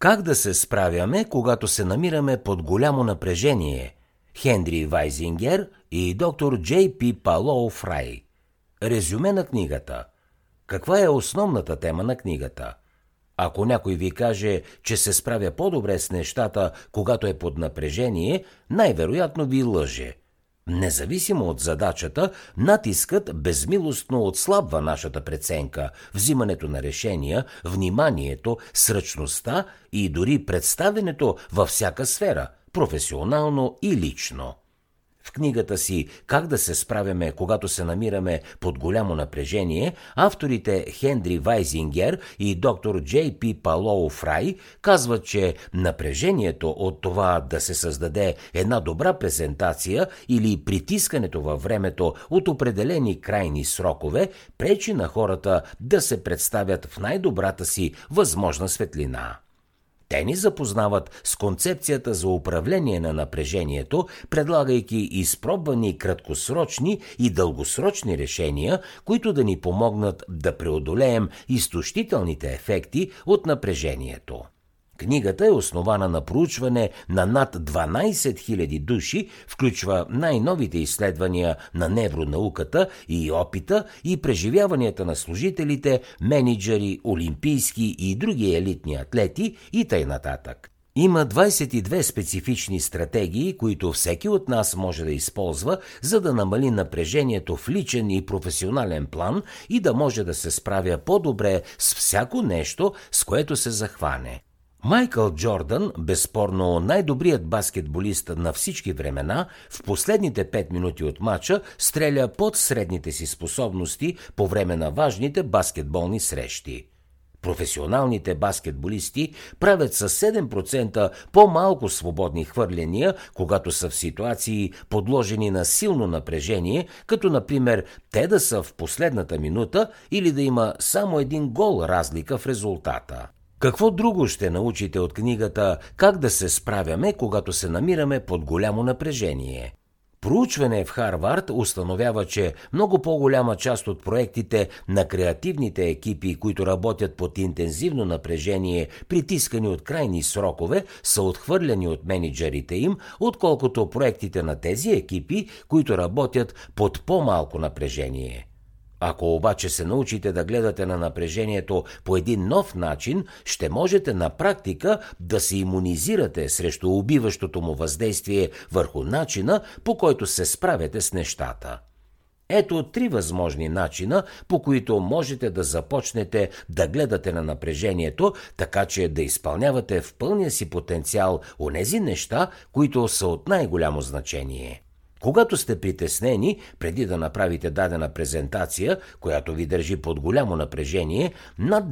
Как да се справяме, когато се намираме под голямо напрежение? Хенри Вайзингер и доктор Джей Пи Палоу Фрай. Резюме на книгата. Каква е основната тема на книгата? Ако някой ви каже, че се справя по-добре с нещата, когато е под напрежение, най-вероятно ви лъже. Независимо от задачата, натискът безмилостно отслабва нашата преценка, взимането на решения, вниманието, сръчността и дори представянето във всяка сфера, професионално и лично. В книгата си «Как да се справяме, когато се намираме под голямо напрежение», авторите Хенри Вайзингер и доктор Джей Пи Палоу Фрай казват, че напрежението от това да се създаде една добра презентация или притискането във времето от определени крайни срокове пречи на хората да се представят в най-добрата си възможна светлина. Те ни запознават с концепцията за управление на напрежението, предлагайки изпробвани краткосрочни и дългосрочни решения, които да ни помогнат да преодолеем изтощителните ефекти от напрежението. Книгата е основана на проучване на над 12 000 души, включва най-новите изследвания на невронауката и опита и преживяванията на служителите, мениджъри, олимпийски и други елитни атлети и т.н. Има 22 специфични стратегии, които всеки от нас може да използва, за да намали напрежението в личен и професионален план и да може да се справя по-добре с всяко нещо, с което се захване. Майкъл Джордан, безспорно най-добрият баскетболист на всички времена, в последните 5 минути от мача стреля под средните си способности по време на важните баскетболни срещи. Професионалните баскетболисти правят със 7% по-малко свободни хвърляния, когато са в ситуации подложени на силно напрежение, като например те да са в последната минута или да има само един гол разлика в резултата. Какво друго ще научите от книгата «Как да се справяме, когато се намираме под голямо напрежение»? Проучване в Харвард установява, че много по-голяма част от проектите на креативните екипи, които работят под интензивно напрежение, притискани от крайни срокове, са отхвърляни от мениджърите им, отколкото проектите на тези екипи, които работят под по-малко напрежение. Ако обаче се научите да гледате на напрежението по един нов начин, ще можете на практика да се имунизирате срещу убиващото му въздействие върху начина, по който се справяте с нещата. Ето 3 възможни начина, по които можете да започнете да гледате на напрежението, така че да изпълнявате в пълния си потенциал онези неща, които са от най-голямо значение. Когато сте притеснени, преди да направите дадена презентация, която ви държи под голямо напрежение, над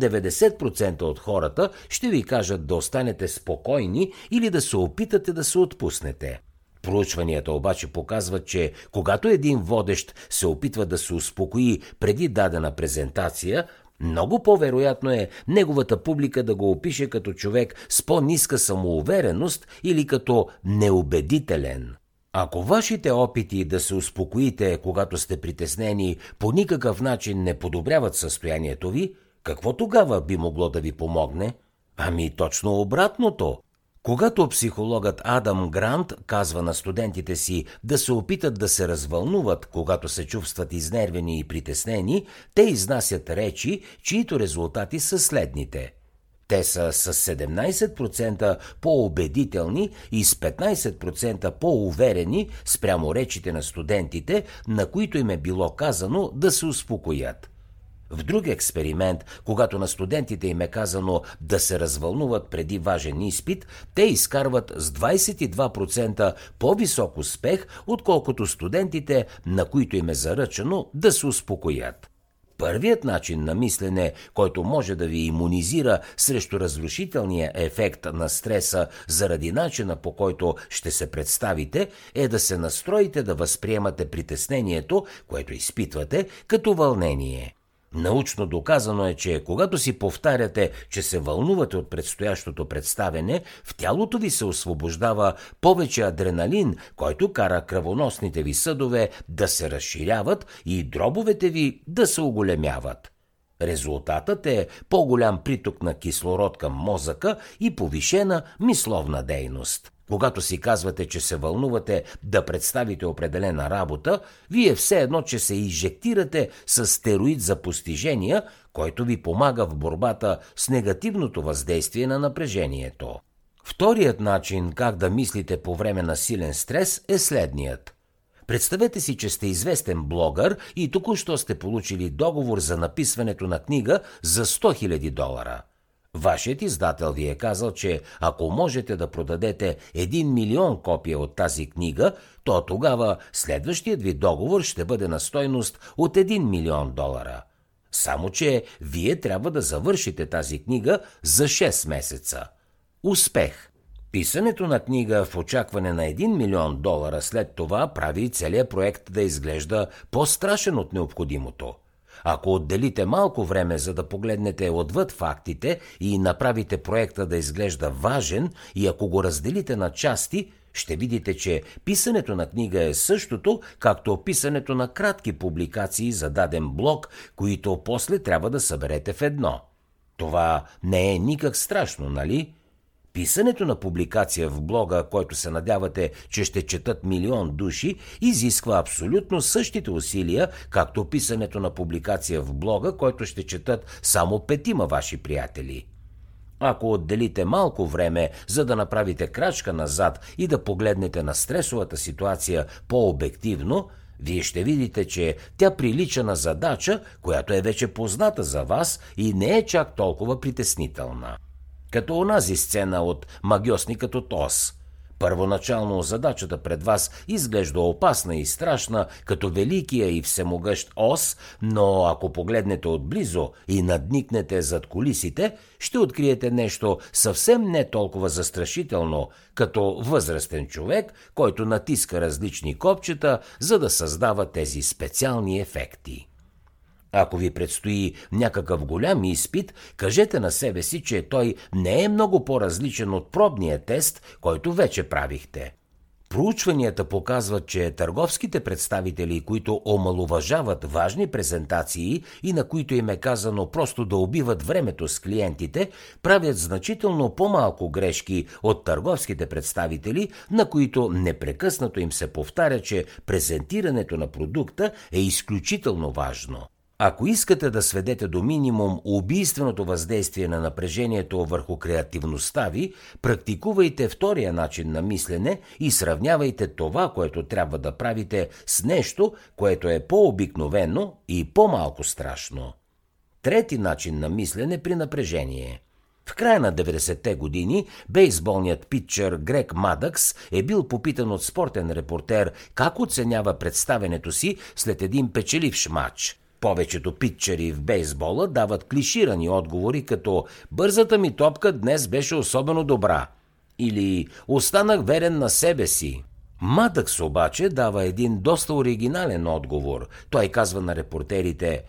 90% от хората ще ви кажат да останете спокойни или да се опитате да се отпуснете. Проучванията обаче показват, че когато един водещ се опитва да се успокои преди дадена презентация, много по-вероятно е неговата публика да го опише като човек с по-ниска самоувереност или като неубедителен. Ако вашите опити да се успокоите, когато сте притеснени, по никакъв начин не подобряват състоянието ви, какво тогава би могло да ви помогне? Ами точно обратното. Когато психологът Адам Грант казва на студентите си да се опитат да се развълнуват, когато се чувстват изнервени и притеснени, те изнасят речи, чието резултати са следните. Те са с 17% по-убедителни и с 15% по-уверени спрямо речите на студентите, на които им е било казано да се успокоят. В друг експеримент, когато на студентите им е казано да се развълнуват преди важен изпит, те изкарват с 22% по-висок успех, отколкото студентите, на които им е заръчано да се успокоят. Първият начин на мислене, който може да ви имунизира срещу разрушителния ефект на стреса заради начина, по който ще се представите, е да се настроите да възприемате притеснението, което изпитвате, като вълнение. Научно доказано е, че когато си повтаряте, че се вълнувате от предстоящото представяне, в тялото ви се освобождава повече адреналин, който кара кръвоносните ви съдове да се разширяват и дробовете ви да се оголемяват. Резултатът е по-голям приток на кислород към мозъка и повишена мисловна дейност. Когато си казвате, че се вълнувате да представите определена работа, вие все едно, че се инжектирате с стероид за постижения, който ви помага в борбата с негативното въздействие на напрежението. Вторият начин как да мислите по време на силен стрес е следният. Представете си, че сте известен блогър и току-що сте получили договор за написването на книга за $100 000. Вашият издател ви е казал, че ако можете да продадете 1 милион копия от тази книга, то тогава следващият ви договор ще бъде на стойност от $1 милион. Само че вие трябва да завършите тази книга за 6 месеца. Успех! Писането на книга в очакване на $1 милион след това прави целият проект да изглежда по-страшен от необходимото. Ако отделите малко време, за да погледнете отвъд фактите и направите проекта да изглежда важен, и ако го разделите на части, ще видите, че писането на книга е същото, както писането на кратки публикации за даден блог, които после трябва да съберете в едно. Това не е никак страшно, нали? Писането на публикация в блога, който се надявате, че ще четат милион души, изисква абсолютно същите усилия, както писането на публикация в блога, който ще четат само 5 ваши приятели. Ако отделите малко време, за да направите крачка назад и да погледнете на стресовата ситуация по-обективно, вие ще видите, че тя прилича на задача, която е вече позната за вас и не е чак толкова притеснителна. Като онази сцена от Магьосникът от Оз. Първоначално задачата пред вас изглежда опасна и страшна, като великия и всемогъщ Оз, но ако погледнете отблизо и надникнете зад кулисите, ще откриете нещо съвсем не толкова застрашително, като възрастен човек, който натиска различни копчета, за да създава тези специални ефекти. Ако ви предстои някакъв голям изпит, кажете на себе си, че той не е много по-различен от пробния тест, който вече правихте. Проучванията показват, че търговските представители, които омаловажават важни презентации и на които им е казано просто да убиват времето с клиентите, правят значително по-малко грешки от търговските представители, на които непрекъснато им се повтаря, че презентирането на продукта е изключително важно. Ако искате да сведете до минимум убийственото въздействие на напрежението върху креативността ви, практикувайте втория начин на мислене и сравнявайте това, което трябва да правите, с нещо, което е по-обикновено и по-малко страшно. Трети начин на мислене при напрежение. В края на 90-те години бейсболният питчър Грег Мадъкс е бил попитан от спортен репортер как оценява представенето си след един печеливш мач. Повечето питчери в бейсбола дават клиширани отговори, като «Бързата ми топка днес беше особено добра» или «Останах верен на себе си». Мадъкс обаче дава един доста оригинален отговор. Той казва на репортерите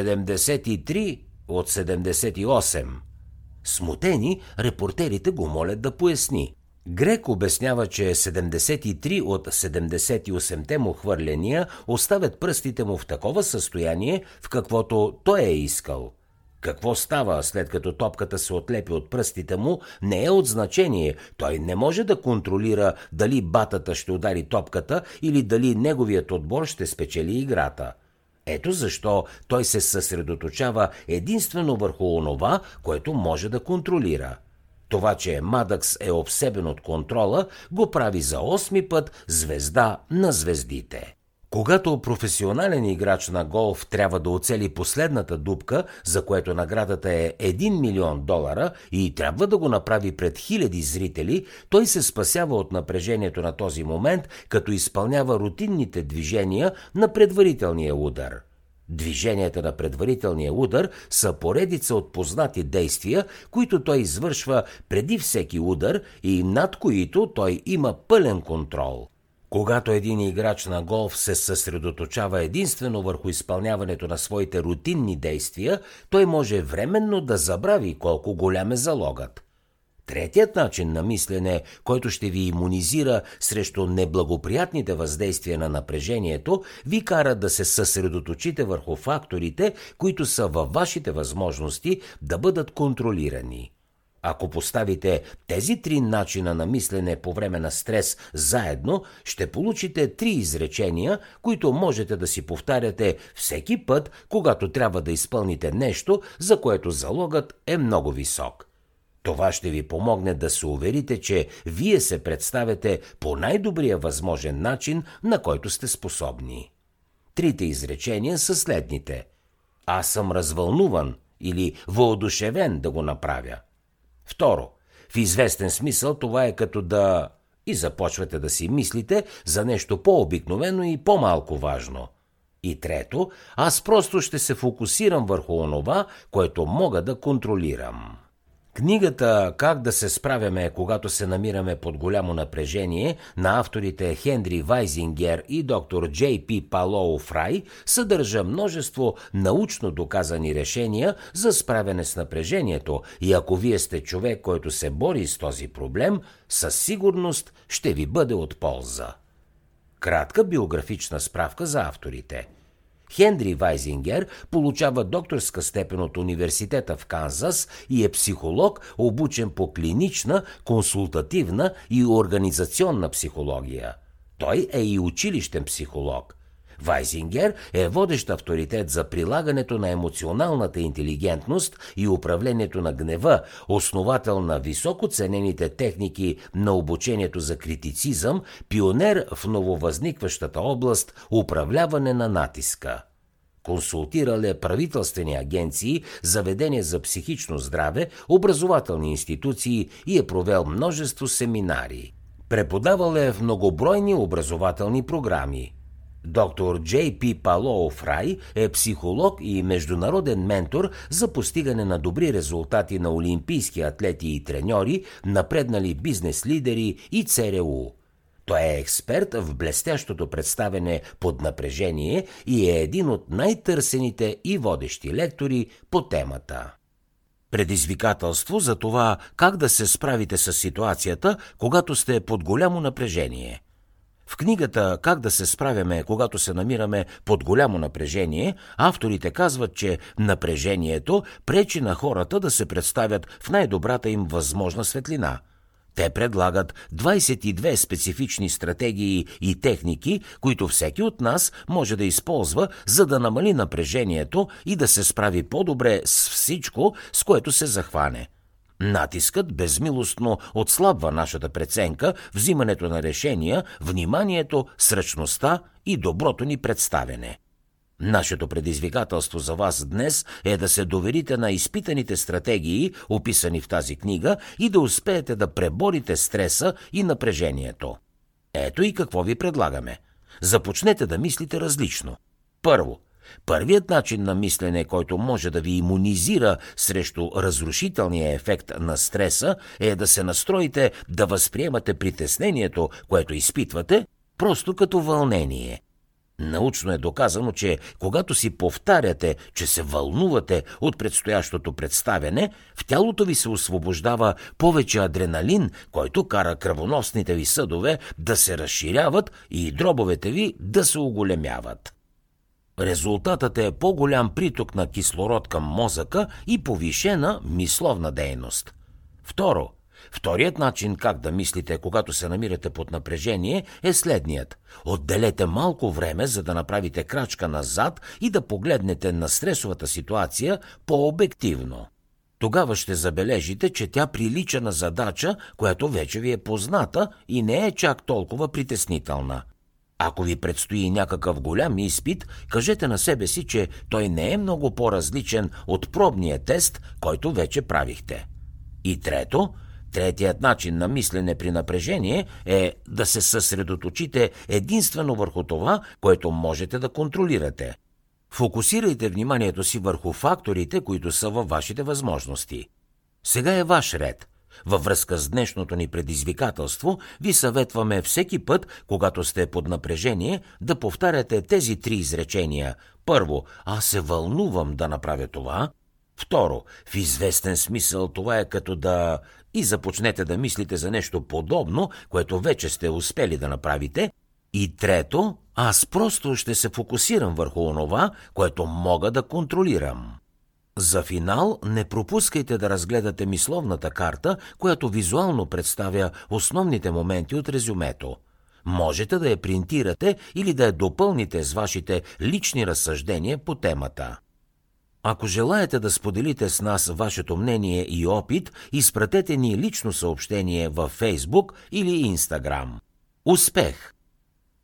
«73 от 78». Смутени, репортерите го молят да поясни. Грек обяснява, че 73 от 78-те му хвърления оставят пръстите му в такова състояние, в каквото той е искал. Какво става, след като топката се отлепи от пръстите му, не е от значение. Той не може да контролира дали батата ще удари топката или дали неговият отбор ще спечели играта. Ето защо той се съсредоточава единствено върху онова, което може да контролира. Това, че Мадъкс е обсебен от контрола, го прави за 8-ми път звезда на звездите. Когато професионален играч на голф трябва да оцели последната дупка, за което наградата е $1 милион и трябва да го направи пред хиляди зрители, той се спасява от напрежението на този момент, като изпълнява рутинните движения на предварителния удар. Движенията на предварителния удар са поредица от познати действия, които той извършва преди всеки удар и над които той има пълен контрол. Когато един играч на голф се съсредоточава единствено върху изпълняването на своите рутинни действия, той може временно да забрави колко голям е залогът. Третият начин на мислене, който ще ви имунизира срещу неблагоприятните въздействия на напрежението, ви кара да се съсредоточите върху факторите, които са във вашите възможности да бъдат контролирани. Ако поставите тези три начина на мислене по време на стрес заедно, ще получите три изречения, които можете да си повтаряте всеки път, когато трябва да изпълните нещо, за което залогът е много висок. Това ще ви помогне да се уверите, че вие се представяте по най-добрия възможен начин, на който сте способни. Трите изречения са следните: аз съм развълнуван или въодушевен да го направя. Второ, в известен смисъл това е като да... и започвате да си мислите за нещо по-обикновено и по-малко важно. И трето, аз просто ще се фокусирам върху онова, което мога да контролирам. Книгата «Как да се справяме, когато се намираме под голямо напрежение» на авторите Хенри Вайзингер и доктор Джей Пи Палоу Фрай съдържа множество научно доказани решения за справяне с напрежението и ако вие сте човек, който се бори с този проблем, със сигурност ще ви бъде от полза. Кратка биографична справка за авторите. Хенри Вайзингер получава докторска степен от университета в Канзас и е психолог, обучен по клинична, консултативна и организационна психология. Той е и училищен психолог. Вайзингер е водещ авторитет за прилагането на емоционалната интелигентност и управлението на гнева, основател на високо ценените техники на обучението за критицизъм, пионер в нововъзникващата област управляване на натиска. Консултирал е правителствени агенции, заведения за психично здраве, образователни институции и е провел множество семинари. Преподавал е в многобройни образователни програми. Доктор Джей Пи Палоу Фрай е психолог и международен ментор за постигане на добри резултати на олимпийски атлети и треньори, напреднали бизнес лидери и ЦРУ. Той е експерт в блестящото представяне под напрежение и е един от най-търсените и водещи лектори по темата. Предизвикателство за това как да се справите с ситуацията, когато сте под голямо напрежение. В книгата «Как да се справяме, когато се намираме под голямо напрежение», авторите казват, че напрежението пречи на хората да се представят в най-добрата им възможна светлина. Те предлагат 22 специфични стратегии и техники, които всеки от нас може да използва, за да намали напрежението и да се справи по-добре с всичко, с което се захване. Натискът безмилостно отслабва нашата преценка, взимането на решения, вниманието, сръчността и доброто ни представяне. Нашето предизвикателство за вас днес е да се доверите на изпитаните стратегии, описани в тази книга, и да успеете да преборите стреса и напрежението. Ето и какво ви предлагаме. Започнете да мислите различно. Първо, първият начин на мислене, който може да ви имунизира срещу разрушителния ефект на стреса, е да се настроите да възприемате притеснението, което изпитвате, просто като вълнение. Научно е доказано, че когато си повтаряте, че се вълнувате от предстоящото представяне, в тялото ви се освобождава повече адреналин, който кара кръвоносните ви съдове да се разширяват и дробовете ви да се оголемяват. Резултатът е по-голям приток на кислород към мозъка и повишена мисловна дейност. Вторият начин как да мислите, когато се намирате под напрежение, е следният. Отделете малко време, за да направите крачка назад и да погледнете на стресовата ситуация по-обективно. Тогава ще забележите, че тя прилича на задача, която вече ви е позната и не е чак толкова притеснителна. Ако ви предстои някакъв голям изпит, кажете на себе си, че той не е много по-различен от пробния тест, който вече правихте. И третият начин на мислене при напрежение е да се съсредоточите единствено върху това, което можете да контролирате. Фокусирайте вниманието си върху факторите, които са във вашите възможности. Сега е ваш ред. Във връзка с днешното ни предизвикателство, ви съветваме всеки път, когато сте под напрежение, да повтаряте тези три изречения. Първо, аз се вълнувам да направя това. Второ, в известен смисъл това е като да и започнете да мислите за нещо подобно, което вече сте успели да направите. И трето, аз просто ще се фокусирам върху онова, което мога да контролирам. За финал не пропускайте да разгледате мисловната карта, която визуално представя основните моменти от резюмето. Можете да я принтирате или да я допълните с вашите лични разсъждения по темата. Ако желаете да споделите с нас вашето мнение и опит, изпратете ни лично съобщение във Facebook или Instagram. Успех!